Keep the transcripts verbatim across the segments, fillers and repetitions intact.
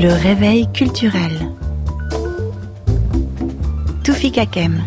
Le réveil culturel. Toufik Hakem.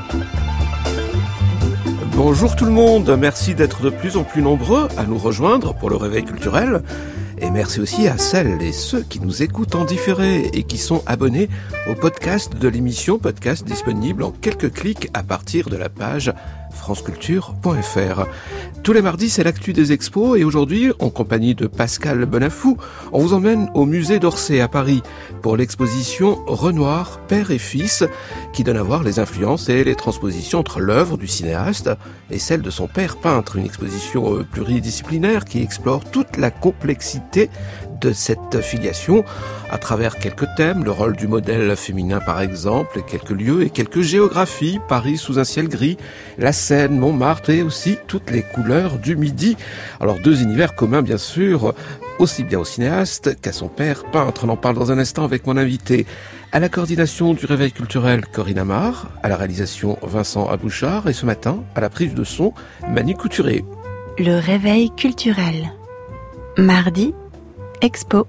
Bonjour tout le monde, merci d'être de plus en plus nombreux à nous rejoindre pour le réveil culturel. Et merci aussi à celles et ceux qui nous écoutent en différé et qui sont abonnés au podcast de l'émission, podcast disponible en quelques clics à partir de la page franceculture point f r. Tous les mardis, c'est l'actu des expos et aujourd'hui, en compagnie de Pascal Benafou, on vous emmène au musée d'Orsay à Paris pour l'exposition Renoir, père et fils, qui donne à voir les influences et les transpositions entre l'œuvre du cinéaste et celle de son père peintre. Une exposition pluridisciplinaire qui explore toute la complexité de cette filiation à travers quelques thèmes, le rôle du modèle féminin par exemple, quelques lieux et quelques géographies, Paris sous un ciel gris, la Seine, Montmartre et aussi toutes les couleurs du Midi. Alors deux univers communs bien sûr, aussi bien au cinéaste qu'à son père peintre. On en parle dans un instant avec mon invité. À la coordination du réveil culturel, Corinne Amar, à la réalisation Vincent Abouchard et ce matin, à la prise de son, Manu Couturé. Le réveil culturel. Mardi, Expo.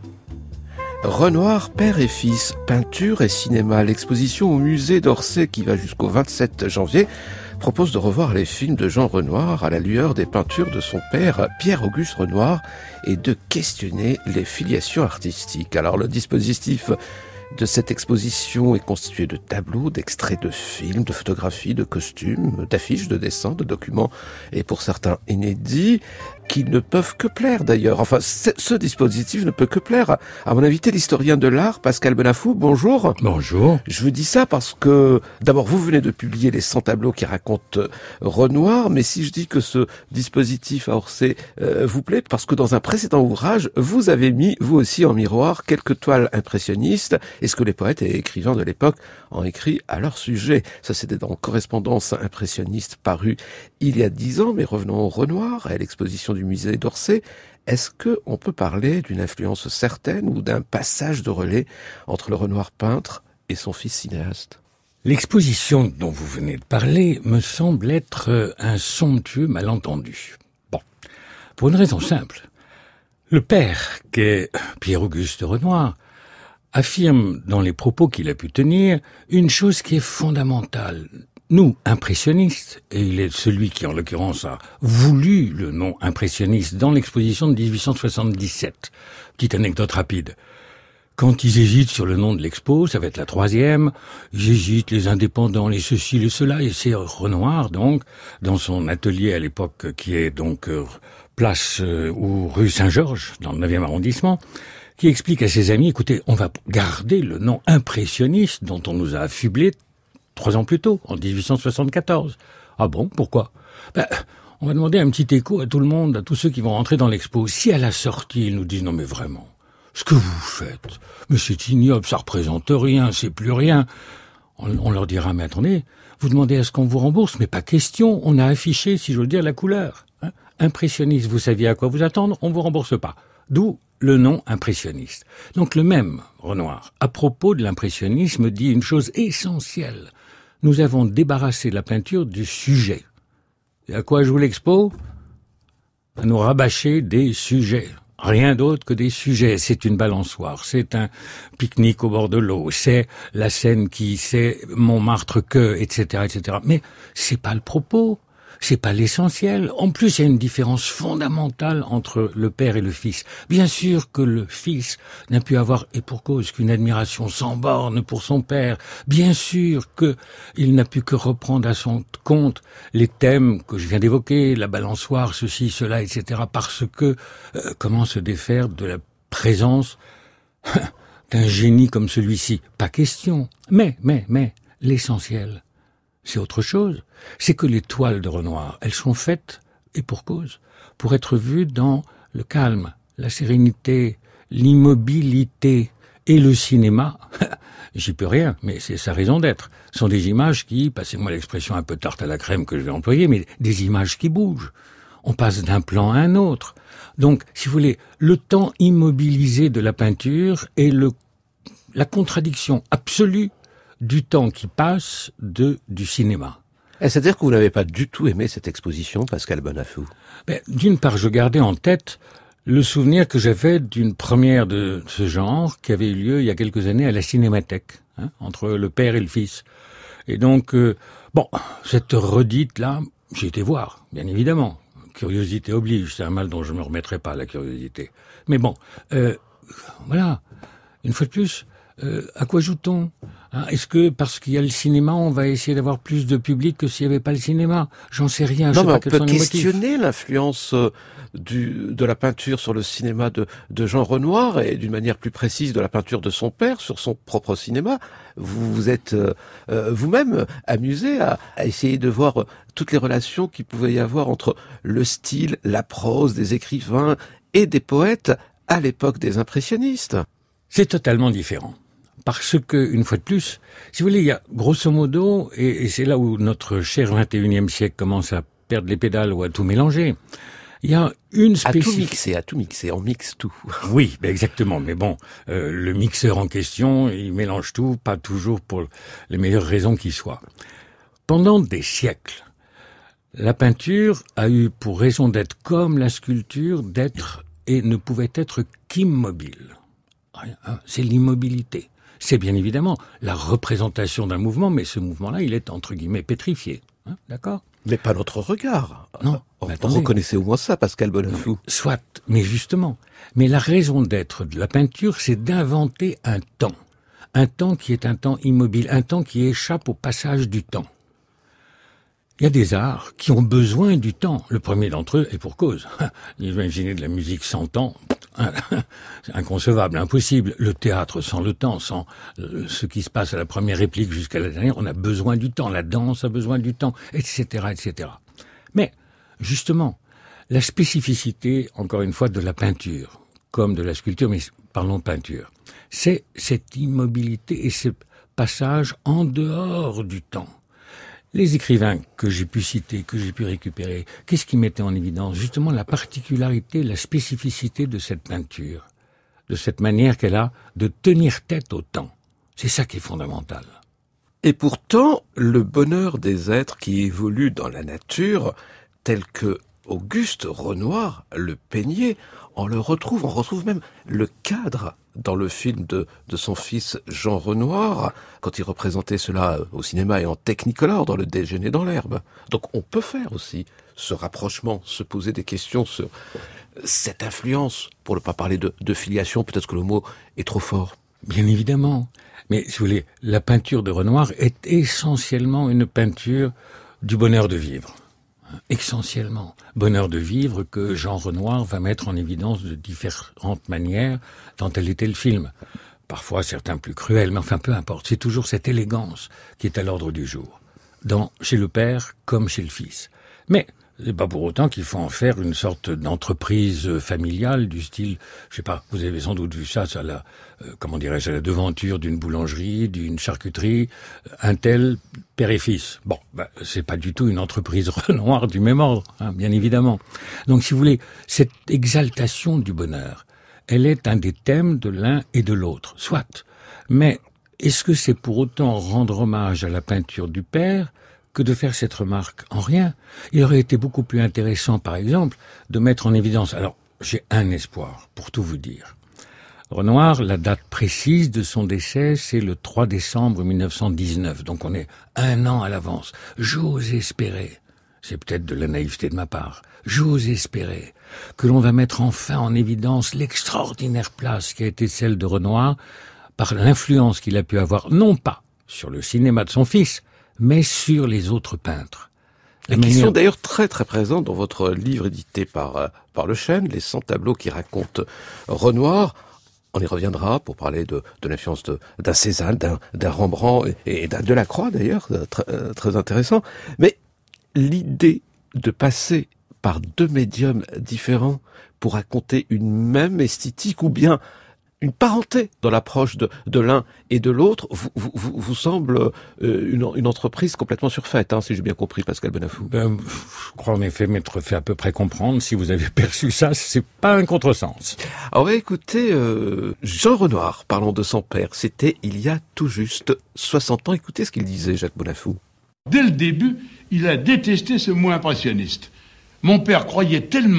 Renoir, père et fils, peinture et cinéma. L'exposition au musée d'Orsay qui va jusqu'au vingt-sept janvier propose de revoir les films de Jean Renoir à la lueur des peintures de son père Pierre-Auguste Renoir et de questionner les filiations artistiques. Alors le dispositif de cette exposition est constitué de tableaux, d'extraits de films, de photographies, de costumes, d'affiches, de dessins, de documents et pour certains inédits qui ne peuvent que plaire d'ailleurs. Enfin, ce dispositif ne peut que plaire à, à mon invité, l'historien de l'art, Pascal Benafou. Bonjour. Bonjour. Je vous dis ça parce que, d'abord, vous venez de publier les cent tableaux qui racontent Renoir, mais si je dis que ce dispositif à Orsay euh, vous plaît, parce que dans un précédent ouvrage, vous avez mis, vous aussi, en miroir, quelques toiles impressionnistes, et ce que les poètes et écrivains de l'époque ont écrit à leur sujet. Ça, c'était dans Correspondance impressionniste, paru il y a dix ans, mais revenons au Renoir, à l'exposition du musée d'Orsay. Est-ce que on peut parler d'une influence certaine ou d'un passage de relais entre le Renoir peintre et son fils cinéaste ? L'exposition dont vous venez de parler me semble être un somptueux malentendu. Bon, pour une raison simple. Le père, qu'est Pierre-Auguste Renoir, affirme dans les propos qu'il a pu tenir une chose qui est fondamentale. Nous, impressionnistes, et il est celui qui, en l'occurrence, a voulu le nom impressionniste dans l'exposition de dix-huit cent soixante-dix-sept. Petite anecdote rapide. Quand ils hésitent sur le nom de l'expo, ça va être la troisième, ils hésitent, les indépendants, les ceci, les cela, et c'est Renoir, donc, dans son atelier à l'époque, qui est donc euh, place euh, ou rue Saint-Georges, dans le neuvième arrondissement, qui explique à ses amis, écoutez, on va garder le nom impressionniste dont on nous a affublé trois ans plus tôt, en dix-huit cent soixante-quatorze. Ah bon, pourquoi ? Ben, on va demander un petit écho à tout le monde, à tous ceux qui vont rentrer dans l'expo. Si à la sortie, ils nous disent, non mais vraiment, ce que vous faites, mais c'est ignoble, ça représente rien, c'est plus rien. On, on leur dira, mais attendez, vous demandez à ce qu'on vous rembourse, mais pas question, on a affiché, si j'ose dire, la couleur. Hein ? Impressionniste, vous saviez à quoi vous attendre, on vous rembourse pas. D'où le nom impressionniste. Donc le même Renoir, à propos de l'impressionnisme, dit une chose essentielle. Nous avons débarrassé la peinture du sujet. Et à quoi joue l'expo ? À nous rabâcher des sujets. Rien d'autre que des sujets. C'est une balançoire, c'est un pique-nique au bord de l'eau, c'est la Seine qui, c'est Montmartre que, et cetera, et cetera. Mais c'est pas le propos. C'est pas l'essentiel. En plus, il y a une différence fondamentale entre le père et le fils. Bien sûr que le fils n'a pu avoir, et pour cause, qu'une admiration sans borne pour son père. Bien sûr qu'il n'a pu que reprendre à son compte les thèmes que je viens d'évoquer, la balançoire, ceci, cela, et cetera. Parce que, euh, comment se défaire de la présence d'un génie comme celui-ci ? Pas question. Mais, mais, mais, l'essentiel, c'est autre chose. C'est que les toiles de Renoir, elles sont faites, et pour cause, pour être vues dans le calme, la sérénité, l'immobilité et le cinéma. J'y peux rien, mais c'est sa raison d'être. Ce sont des images qui, passez-moi l'expression un peu tarte à la crème que je vais employer, mais des images qui bougent. On passe d'un plan à un autre. Donc, si vous voulez, le temps immobilisé de la peinture est le, la contradiction absolue du temps qui passe de du cinéma. C'est-à-dire que vous n'avez pas du tout aimé cette exposition, Pascal Benafou ? Ben, d'une part, je gardais en tête le souvenir que j'avais d'une première de ce genre qui avait eu lieu il y a quelques années à la Cinémathèque, hein, entre le père et le fils. Et donc, euh, bon, cette redite-là, j'ai été voir, bien évidemment. Curiosité oblige, c'est un mal dont je ne me remettrai pas, la curiosité. Mais bon, euh, voilà, une fois de plus, euh, à quoi joue-t-on, hein? Est-ce que parce qu'il y a le cinéma, on va essayer d'avoir plus de public que s'il n'y avait pas le cinéma? J'en sais rien. Non, je sais mais pas on quels peut sont les questionner motifs. l'influence euh, du, de la peinture sur le cinéma de, de Jean Renoir et d'une manière plus précise de la peinture de son père sur son propre cinéma. Vous vous êtes euh, euh, vous-même amusé à, à essayer de voir euh, toutes les relations qu'il pouvait y avoir entre le style, la prose des écrivains et des poètes à l'époque des impressionnistes. C'est totalement différent. Parce que, une fois de plus, si vous voulez, il y a grosso modo, et, et c'est là où notre cher vingt et unième siècle commence à perdre les pédales ou à tout mélanger, il y a une À tout spécificité. mixer, à tout mixer, on mixe tout. Oui, ben exactement. Mais bon, euh, le mixeur en question, il mélange tout, pas toujours pour les meilleures raisons qui soient. Pendant des siècles, la peinture a eu pour raison d'être comme la sculpture, d'être et ne pouvait être qu'immobile. Hein, c'est l'immobilité. C'est bien évidemment la représentation d'un mouvement, mais ce mouvement-là, il est entre guillemets pétrifié. Hein, d'accord ? Mais pas notre regard. Non, On mais attendez. reconnaissez au moins ça, Pascal Bonafou. Soit, mais justement. Mais la raison d'être de la peinture, c'est d'inventer un temps. Un temps qui est un temps immobile, un temps qui échappe au passage du temps. Il y a des arts qui ont besoin du temps. Le premier d'entre eux est pour cause. Imaginez de la musique sans temps, c'est inconcevable, impossible. Le théâtre sans le temps, sans ce qui se passe à la première réplique jusqu'à la dernière, on a besoin du temps. La danse a besoin du temps, et cetera, et cetera. Mais, justement, la spécificité, encore une fois, de la peinture, comme de la sculpture, mais parlons de peinture, c'est cette immobilité et ce passage en dehors du temps. Les écrivains que j'ai pu citer, que j'ai pu récupérer, qu'est-ce qui mettait en évidence? Justement la particularité, la spécificité de cette peinture, de cette manière qu'elle a de tenir tête au temps. C'est ça qui est fondamental. Et pourtant, le bonheur des êtres qui évoluent dans la nature, tel que Auguste Renoir le peignait, on le retrouve, on retrouve même le cadre dans le film de, de son fils Jean Renoir, quand il représentait cela au cinéma et en Technicolor dans Le Déjeuner dans l'herbe. Donc on peut faire aussi ce rapprochement, se poser des questions sur cette influence, pour ne pas parler de, de filiation, peut-être que le mot est trop fort. Bien évidemment. Mais si vous voulez, la peinture de Renoir est essentiellement une peinture du bonheur de vivre. Essentiellement. Bonheur de vivre que Jean Renoir va mettre en évidence de différentes manières dont elle était le film. Parfois certains plus cruels, mais enfin peu importe. C'est toujours cette élégance qui est à l'ordre du jour. Dans, chez le père comme chez le fils. Mais c'est pas pour autant qu'il faut en faire une sorte d'entreprise familiale du style, je sais pas, vous avez sans doute vu ça, ça la, euh, comment dirais-je, à la devanture d'une boulangerie, d'une charcuterie, un tel père et fils. Bon, bah, c'est pas du tout une entreprise Renoir du même ordre, hein, bien évidemment. Donc, si vous voulez, cette exaltation du bonheur, elle est un des thèmes de l'un et de l'autre, soit. Mais est-ce que c'est pour autant rendre hommage à la peinture du père que de faire cette remarque? En rien. Il aurait été beaucoup plus intéressant, par exemple, de mettre en évidence... Alors, j'ai un espoir, pour tout vous dire. Renoir, la date précise de son décès, c'est le trois décembre mille neuf cent dix-neuf. Donc on est un an à l'avance. J'ose espérer, c'est peut-être de la naïveté de ma part, j'ose espérer que l'on va mettre enfin en évidence l'extraordinaire place qui a été celle de Renoir par l'influence qu'il a pu avoir, non pas sur le cinéma de son fils, mais sur les autres peintres. La Et qui manière... sont d'ailleurs très très présents dans votre livre édité par, euh, par Le Chêne, les cent tableaux qui racontent Renoir. On y reviendra pour parler de, de l'influence de, d'un Cézanne, d'un, d'un Rembrandt et, et d'un Delacroix d'ailleurs, très, euh, très intéressant. Mais l'idée de passer par deux médiums différents pour raconter une même esthétique ou bien une parenté dans l'approche de, de l'un et de l'autre, vous, vous, vous semble euh, une, une entreprise complètement surfaite, hein, si j'ai bien compris, Pascal Bonafou. Ben, je crois en effet m'être fait à peu près comprendre. Si vous avez perçu ça, c'est pas un contresens. Alors, on va écouter euh, Jean Renoir, parlons de son père. C'était il y a tout juste soixante ans. Écoutez ce qu'il disait, Jacques Bonafou. Dès le début, il a détesté ce mot impressionniste. Mon père croyait tellement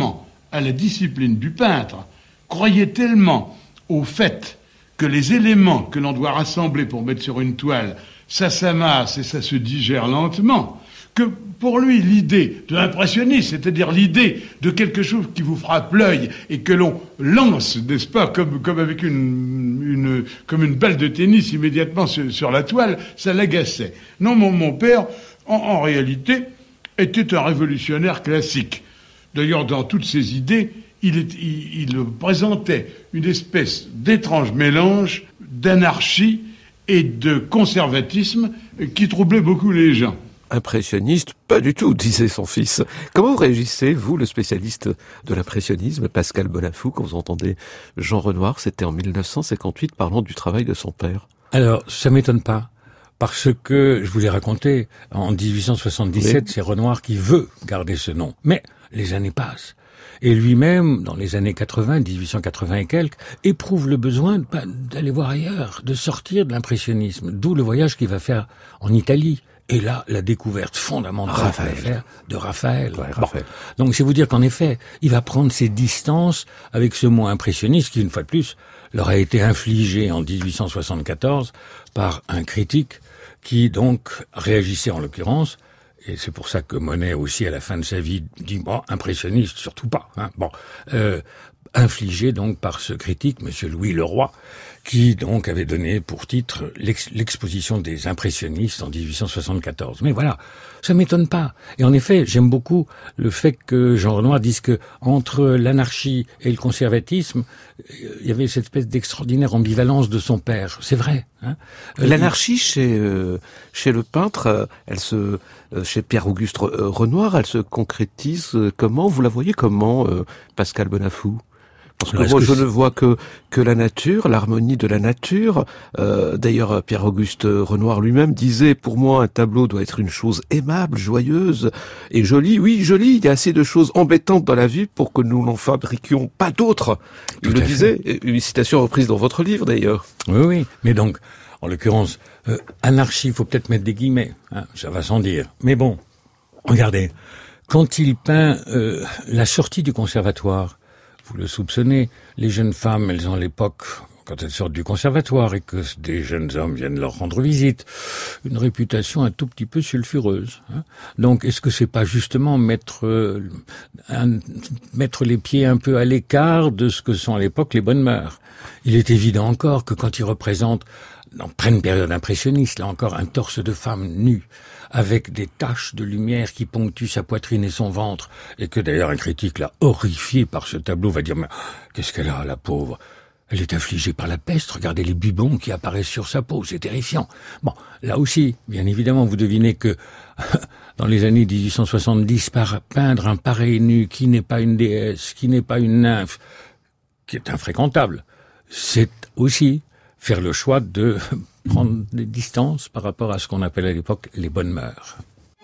à la discipline du peintre, croyait tellement au fait que les éléments que l'on doit rassembler pour mettre sur une toile, ça s'amasse et ça se digère lentement, que pour lui, l'idée de l'impressionniste, c'est-à-dire l'idée de quelque chose qui vous frappe l'œil et que l'on lance, n'est-ce pas, comme, comme avec une, une, comme une balle de tennis immédiatement sur, sur la toile, ça l'agaçait. Non, mon, mon père, en, en réalité, était un révolutionnaire classique. D'ailleurs, dans toutes ses idées, il, est, il, il présentait une espèce d'étrange mélange d'anarchie et de conservatisme qui troublait beaucoup les gens. Impressionniste, pas du tout, disait son fils. Comment vous réagissez, vous, le spécialiste de l'impressionnisme, Pascal Bonafou, quand vous entendez Jean Renoir, c'était en mille neuf cent cinquante-huit, parlant du travail de son père? Alors, ça m'étonne pas. Parce que, je vous l'ai raconté, en dix-huit cent soixante-dix-sept, oui. C'est Renoir qui veut garder ce nom. Mais les années passent. Et lui-même, dans les années quatre-vingts, dix-huit cent quatre-vingts et quelques, éprouve le besoin d'aller voir ailleurs, de sortir de l'impressionnisme. D'où le voyage qu'il va faire en Italie. Et là, la découverte fondamentale qu'il va faire de Raphaël. Ouais, Raphaël. Bon. Donc, c'est vous dire qu'en effet, il va prendre ses distances avec ce mot impressionniste qui, une fois de plus, leur a été infligé en dix-huit cent soixante-quatorze par un critique qui, donc, réagissait en l'occurrence. Et c'est pour ça que Monet aussi, à la fin de sa vie, dit bon, impressionniste, surtout pas. Hein. Bon, euh, infligé donc par ce critique, Monsieur Louis Leroy, qui donc avait donné pour titre l'ex- l'exposition des impressionnistes en dix-huit cent soixante-quatorze. Mais voilà, ça m'étonne pas. Et en effet, j'aime beaucoup le fait que Jean Renoir dise que entre l'anarchie et le conservatisme, il y avait cette espèce d'extraordinaire ambivalence de son père. C'est vrai. Hein. L'anarchie chez euh, chez le peintre, elle se euh, chez Pierre-Auguste Renoir, elle se concrétise comment? Vous la voyez comment, euh, Pascal Bonafou? Parce que moi, je ne vois que que la nature, l'harmonie de la nature. Euh, d'ailleurs, Pierre-Auguste Renoir lui-même disait, pour moi, un tableau doit être une chose aimable, joyeuse et jolie. Oui, jolie, il y a assez de choses embêtantes dans la vie pour que nous n'en fabriquions pas d'autres. Il le disait, une citation reprise dans votre livre, d'ailleurs. Oui, oui, mais donc, en l'occurrence, euh, anarchie, il faut peut-être mettre des guillemets, hein, ça va sans dire. Mais bon, regardez, quand il peint euh, la sortie du conservatoire, vous le soupçonnez, les jeunes femmes, elles ont à l'époque, quand elles sortent du conservatoire et que des jeunes hommes viennent leur rendre visite, une réputation un tout petit peu sulfureuse. Hein. Donc, est-ce que c'est pas justement mettre, euh, un, mettre les pieds un peu à l'écart de ce que sont à l'époque les bonnes mœurs? Il est évident encore que quand il représente, en pleine période impressionniste, là encore, un torse de femme nue, avec des taches de lumière qui ponctuent sa poitrine et son ventre, et que d'ailleurs un critique là, horrifié par ce tableau, va dire « Mais qu'est-ce qu'elle a, la pauvre ? Elle est affligée par la peste, regardez les bubons qui apparaissent sur sa peau, c'est terrifiant. » Bon, là aussi, bien évidemment, vous devinez que dans les années dix-huit cent soixante-dix, par peindre un pareil nu qui n'est pas une déesse, qui n'est pas une nymphe, qui est infréquentable, c'est aussi faire le choix de prendre des distances par rapport à ce qu'on appelle à l'époque les bonnes mœurs.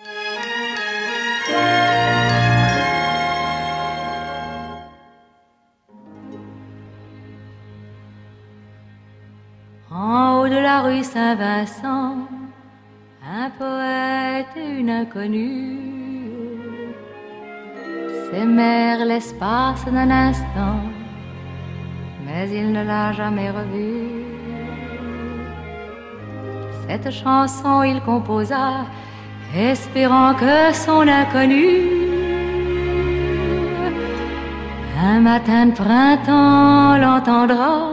En haut de la rue Saint-Vincent, un poète et une inconnue s'aimèrent l'espace d'un instant, mais il ne l'a jamais revue. Cette chanson il composa, espérant que son inconnu, un matin de printemps, l'entendra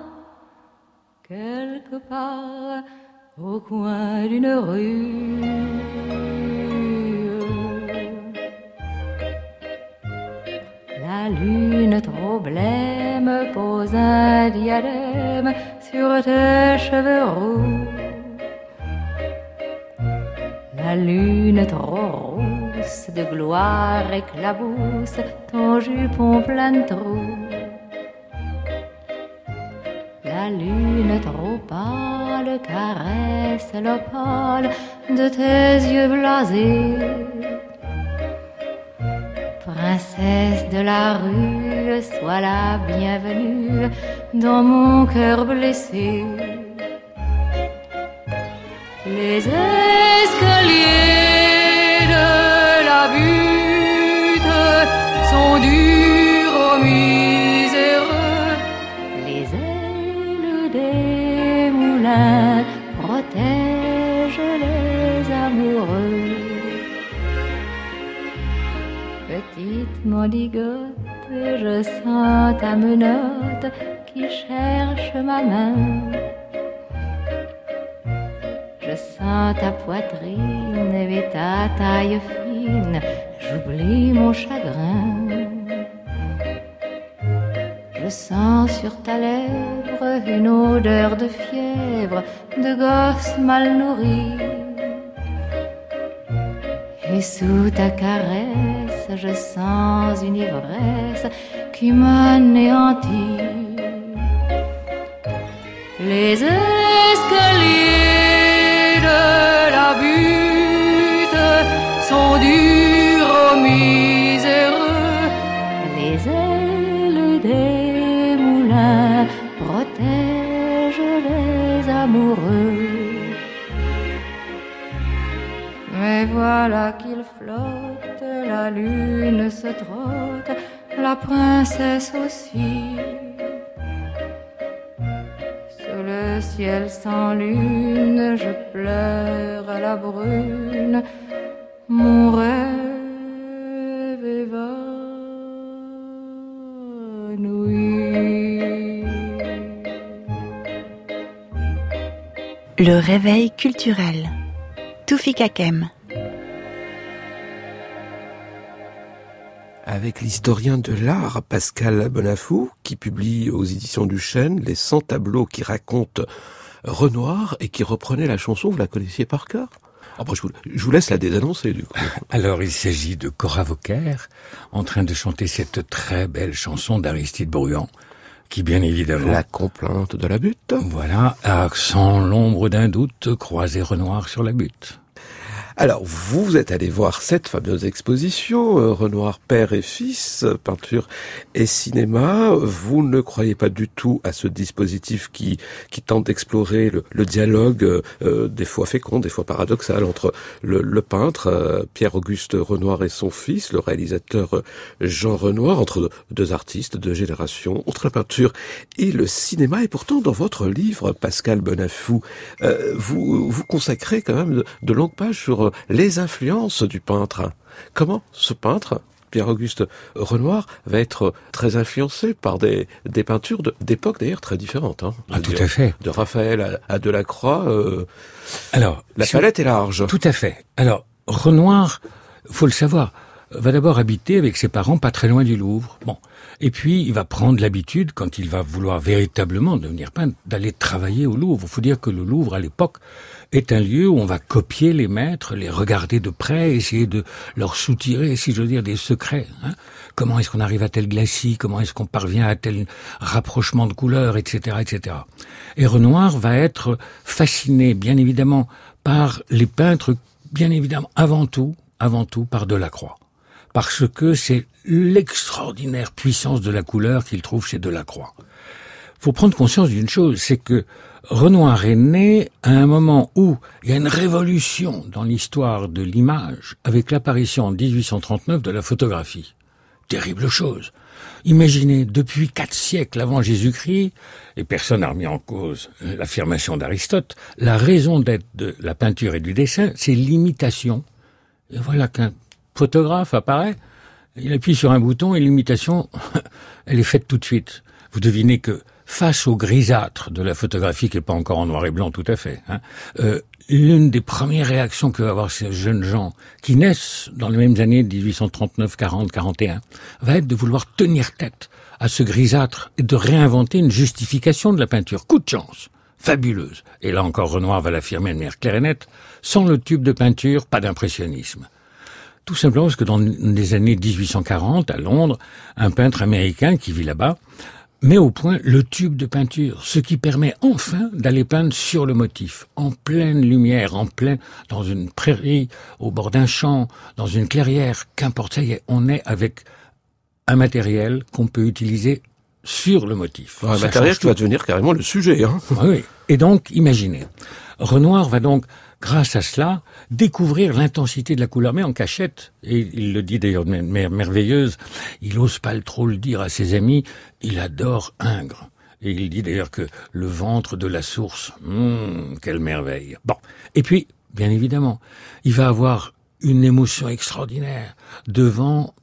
quelque part au coin d'une rue. La lune trop blême pose un diadème sur tes cheveux roux. La lune trop rousse de gloire éclabousse ton jupon plein de trous. La lune trop pâle caresse l'opale de tes yeux blasés. Princesse de la rue, sois la bienvenue dans mon cœur blessé. Les escaliers de la butte sont durs Petite mendigote, je sens ta menotte qui cherche ma main. Je sens ta poitrine et ta taille fine, j'oublie mon chagrin. Je sens sur ta lèvre une odeur de fièvre, de gosse mal nourri. Et sous ta caresse, je sens une ivresse qui m'anéantit. Les escaliers de la butte sont durs aux miséreux. Les ailes des moulins protègent les amoureux. Mais voilà qu'il flotte, la lune se trotte, la princesse aussi. Sous le ciel sans lune, je pleure à la brune, mon rêve évanoui. Le réveil culturel. Toufik Hakem. Avec l'historien de l'art Pascal Benafou, qui publie aux éditions du Chêne les cent tableaux qui racontent Renoir et qui reprenait la chanson, vous la connaissiez par cœur? Après, je vous, je vous laisse la désannoncer, du coup. Alors, il s'agit de Cora Vauquer, en train de chanter cette très belle chanson d'Aristide Bruand, qui, bien évidemment... La complainte de la butte. Voilà, a sans l'ombre d'un doute croisé Renoir sur la butte. Alors, vous êtes allé voir cette fameuse exposition, euh, Renoir père et fils, euh, peinture et cinéma. Vous ne croyez pas du tout à ce dispositif qui qui tente d'explorer le, le dialogue, euh, des fois fécond, des fois paradoxal, entre le, le peintre euh, Pierre-Auguste Renoir et son fils, le réalisateur euh, Jean Renoir, entre deux artistes, deux générations, entre la peinture et le cinéma. Et pourtant, dans votre livre, Pascal Benafou, euh, vous vous consacrez quand même de, de longues pages sur les influences du peintre. Comment ce peintre, Pierre-Auguste Renoir, va être très influencé par des, des peintures de, d'époques d'ailleurs très différentes. Hein, ah, tout dire, à fait. De Raphaël à, à Delacroix, euh, Alors, la palette est large. Tout à fait. Alors, Renoir, faut le savoir, va d'abord habiter avec ses parents pas très loin du Louvre. Bon. Et puis, il va prendre l'habitude, quand il va vouloir véritablement devenir peintre, d'aller travailler au Louvre. Il faut dire que le Louvre, à l'époque, est un lieu où on va copier les maîtres, les regarder de près, essayer de leur soutirer, si je veux dire, des secrets. Hein. Comment est-ce qu'on arrive à tel glacis? Comment est-ce qu'on parvient à tel rapprochement de couleurs, et cetera, et cetera. Et Renoir va être fasciné, bien évidemment, par les peintres, bien évidemment, avant tout, avant tout, par Delacroix. Parce que c'est l'extraordinaire puissance de la couleur qu'il trouve chez Delacroix. Faut prendre conscience d'une chose, c'est que Renoir est né à un moment où il y a une révolution dans l'histoire de l'image avec l'apparition en dix-huit cent trente-neuf de la photographie. Terrible chose. Imaginez, depuis quatre siècles avant Jésus-Christ, et personne n'a remis en cause l'affirmation d'Aristote, la raison d'être de la peinture et du dessin, c'est l'imitation. Et voilà qu'un photographe apparaît, il appuie sur un bouton et l'imitation, elle est faite tout de suite. Vous devinez que face au grisâtre de la photographie, qui n'est pas encore en noir et blanc tout à fait, hein, euh, l'une des premières réactions que vont avoir ces jeunes gens qui naissent dans les mêmes années dix-huit cent trente-neuf, quarante, quarante et un, va être de vouloir tenir tête à ce grisâtre et de réinventer une justification de la peinture. Coup de chance, fabuleuse. Et là encore, Renoir va l'affirmer de manière claire et nette, sans le tube de peinture, pas d'impressionnisme. Tout simplement parce que dans les années dix-huit cent quarante, à Londres, un peintre américain qui vit là-bas met au point le tube de peinture, ce qui permet enfin d'aller peindre sur le motif, en pleine lumière, en plein, dans une prairie, au bord d'un champ, dans une clairière, qu'importe, ça y est, on est avec un matériel qu'on peut utiliser sur le motif. Un matériel qui va devenir carrément le sujet. Hein. Oui, et donc, imaginez, Renoir va donc, grâce à cela, découvrir l'intensité de la couleur, mais en cachette, et il le dit d'ailleurs de manière merveilleuse, il n'ose pas trop le dire à ses amis, il adore Ingres. Et il dit d'ailleurs que le ventre de la source, hum, quelle merveille. Bon, et puis, bien évidemment, il va avoir une émotion extraordinaire devant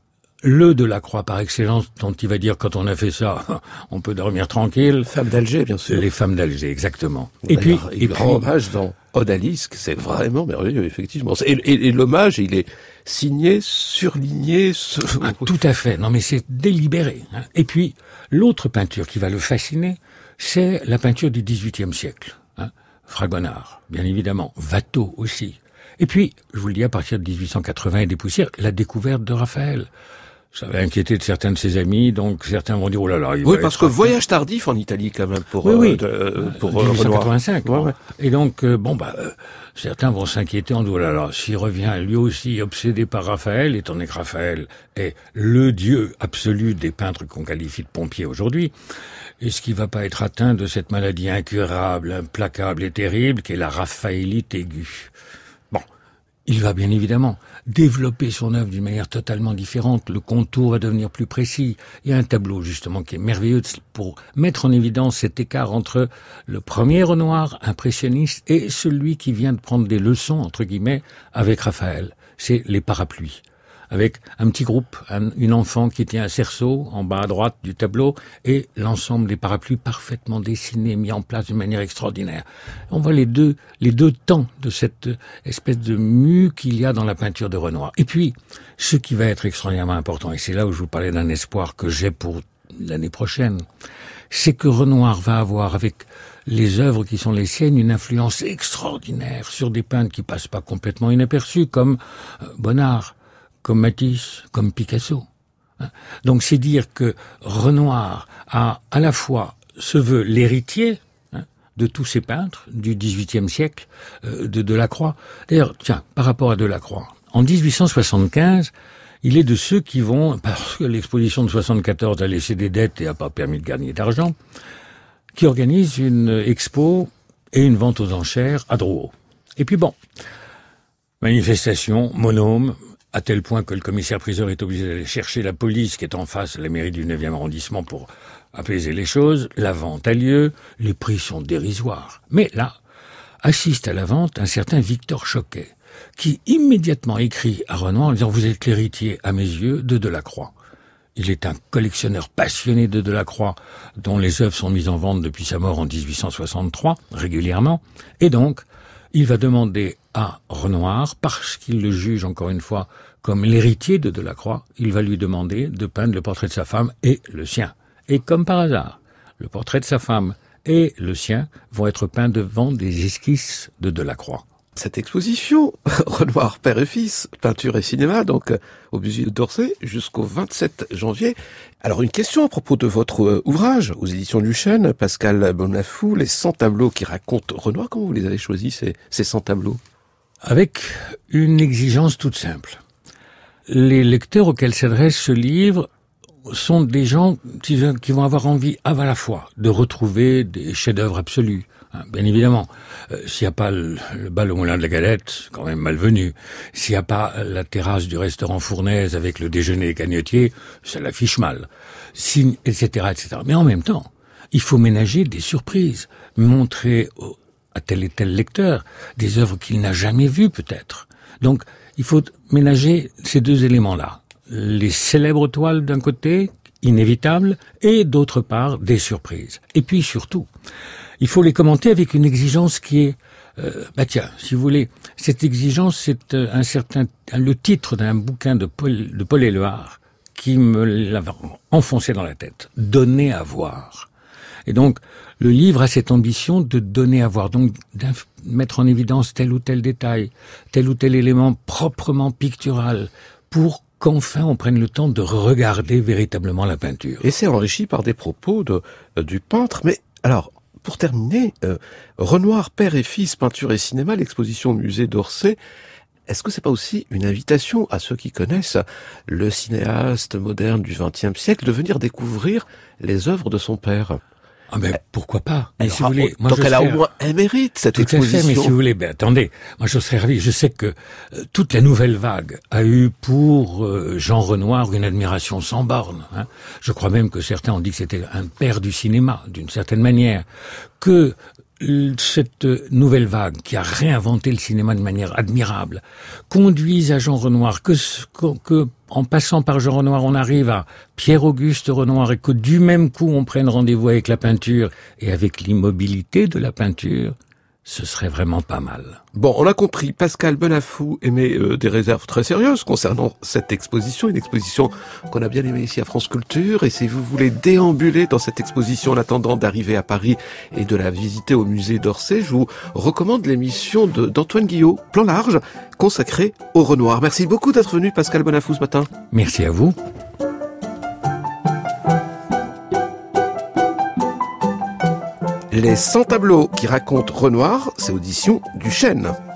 le Delacroix par excellence, dont il va dire quand on a fait ça, on peut dormir tranquille. Femmes d'Alger, bien sûr. Les femmes d'Alger, exactement. Et puis, il et rend puis, hommage dans Odalisque, c'est vraiment merveilleux, effectivement. Et, et, et l'hommage, il est signé, surligné. Ce... Ah, tout à fait. Non, mais c'est délibéré. Hein. Et puis, l'autre peinture qui va le fasciner, c'est la peinture du dix-huitième siècle. Hein. Fragonard, bien évidemment. Watteau aussi. Et puis, je vous le dis, à partir de dix-huit cent quatre-vingts et des poussières, la découverte de Raphaël. Ça va inquiéter de certains de ses amis, donc certains vont dire, oh là là, il Oui, va parce être que Raphaël. Voyage tardif en Italie, quand même, pour, Oui, oui. euh, de, pour euh, euh, dix-huit cent Renoir. quatre-vingt-cinq. Ouais, bon. ouais. Et donc, euh, bon, bah, euh, certains vont s'inquiéter en disant, oh là là, s'il revient lui aussi obsédé par Raphaël, étant donné que Raphaël est le dieu absolu des peintres qu'on qualifie de pompiers aujourd'hui, est-ce qu'il va pas être atteint de cette maladie incurable, implacable et terrible qu'est la raphaélite aiguë? Bon, il va bien évidemment développer son œuvre d'une manière totalement différente. Le contour va devenir plus précis. Il y a un tableau justement qui est merveilleux pour mettre en évidence cet écart entre le premier Renoir impressionniste et celui qui vient de prendre des leçons, entre guillemets, avec Raphaël. C'est les parapluies. Avec un petit groupe, un, une enfant qui tient un cerceau en bas à droite du tableau et l'ensemble des parapluies parfaitement dessinés, mis en place d'une manière extraordinaire. On voit les deux, les deux temps de cette espèce de mue qu'il y a dans la peinture de Renoir. Et puis, ce qui va être extraordinairement important, et c'est là où je vous parlais d'un espoir que j'ai pour l'année prochaine, c'est que Renoir va avoir avec les œuvres qui sont les siennes une influence extraordinaire sur des peintres qui passent pas complètement inaperçus, comme Bonnard, comme Matisse, comme Picasso. Donc c'est dire que Renoir a à la fois se veut l'héritier hein, de tous ces peintres du dix-huitième siècle, euh, de Delacroix. D'ailleurs, tiens, par rapport à Delacroix, en dix-huit cent soixante-quinze, il est de ceux qui vont, parce que l'exposition de soixante-quatorze a laissé des dettes et a pas permis de gagner d'argent, qui organise une expo et une vente aux enchères à Drouot. Et puis bon, manifestation, monôme, à tel point que le commissaire-priseur est obligé d'aller chercher la police qui est en face de la mairie du neuvième arrondissement pour apaiser les choses. La vente a lieu, les prix sont dérisoires. Mais là, assiste à la vente un certain Victor Choquet, qui immédiatement écrit à Renoir en disant « Vous êtes l'héritier, à mes yeux, de Delacroix ». Il est un collectionneur passionné de Delacroix, dont les œuvres sont mises en vente depuis sa mort en dix-huit cent soixante-trois, régulièrement. Et donc, il va demander à Renoir, parce qu'il le juge encore une fois comme l'héritier de Delacroix, il va lui demander de peindre le portrait de sa femme et le sien. Et comme par hasard, le portrait de sa femme et le sien vont être peints devant des esquisses de Delacroix. Cette exposition, Renoir, père et fils, peinture et cinéma, donc au musée d'Orsay, jusqu'au vingt-sept janvier. Alors une question à propos de votre ouvrage, aux éditions du Chêne, Pascal Bonafou, les cent tableaux qui racontent Renoir. Comment vous les avez choisis, ces, ces cent tableaux? Avec une exigence toute simple. Les lecteurs auxquels s'adresse ce livre sont des gens qui, qui vont avoir envie à la fois de retrouver des chefs-d'œuvre absolus. Hein, bien évidemment, euh, s'il n'y a pas le, le bal au moulin de la galette, c'est quand même malvenu. S'il n'y a pas la terrasse du restaurant Fournaise avec le déjeuner des cagnotiers, ça l'affiche mal. Si, et cetera, et cetera. Mais en même temps, il faut ménager des surprises, montrer au, à tel et tel lecteur des œuvres qu'il n'a jamais vues peut-être. Donc, il faut ménager ces deux éléments-là. Les célèbres toiles d'un côté, inévitables, et d'autre part, des surprises. Et puis surtout, il faut les commenter avec une exigence qui est, euh, bah tiens, si vous voulez, cette exigence, c'est euh, un certain, le titre d'un bouquin de Paul, de Paul Éluard qui me l'a enfoncé dans la tête. Donner à voir. Et donc, le livre a cette ambition de donner à voir, donc de mettre en évidence tel ou tel détail, tel ou tel élément proprement pictural, pour qu'enfin on prenne le temps de regarder véritablement la peinture. Et c'est enrichi par des propos de, euh, du peintre. Mais alors, pour terminer, euh, Renoir, père et fils, peinture et cinéma, l'exposition au musée d'Orsay, est-ce que c'est pas aussi une invitation à ceux qui connaissent le cinéaste moderne du vingtième siècle de venir découvrir les œuvres de son père? Ah ben pourquoi pas. Mais Alors, si vous voulez, moi donc je elle serais... a au moins un mérite, cette Tout exposition. à fait, mais si vous voulez, ben attendez, moi je serais ravi. Je sais que euh, toute la nouvelle vague a eu pour euh, Jean Renoir une admiration sans borne. Hein. Je crois même que certains ont dit que c'était un père du cinéma, d'une certaine manière. Que euh, cette nouvelle vague qui a réinventé le cinéma de manière admirable conduise à Jean Renoir, que, que, que en passant par Jean Renoir, on arrive à Pierre-Auguste Renoir et que du même coup on prenne rendez-vous avec la peinture et avec l'immobilité de la peinture, ce serait vraiment pas mal. Bon, on a compris, Pascal Benafou émet euh, des réserves très sérieuses concernant cette exposition, une exposition qu'on a bien aimée ici à France Culture, et si vous voulez déambuler dans cette exposition en attendant d'arriver à Paris et de la visiter au musée d'Orsay, je vous recommande l'émission de, d'Antoine Guillot, Plan Large, consacrée au Renoir. Merci beaucoup d'être venu, Pascal Benafou, ce matin. Merci à vous. Les cent tableaux qui racontent Renoir, c'est audition du Chêne.